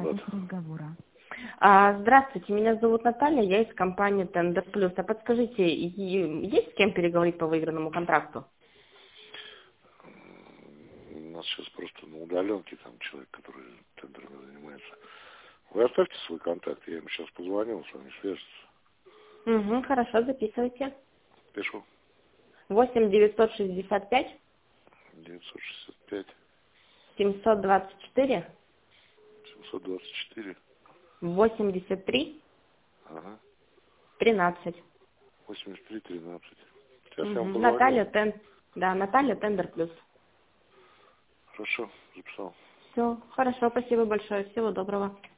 Запись Аппарат. разговора. Здравствуйте, меня зовут Наталья, я из компании Tender Plus. А подскажите, есть с кем переговорить по выигранному контракту? У нас сейчас просто на удаленке там человек, который тендерами занимается. Вы оставьте свой контакт, я ему сейчас позвонил, он с вами свяжется. Угу, хорошо, записывайте. Пишу. 8 965 965 724 724. 83 Ага. 13. 8313. Сейчас я вам Угу. позвоню. Наталья Tender Plus. Хорошо, записал. Все, хорошо, спасибо большое, всего доброго.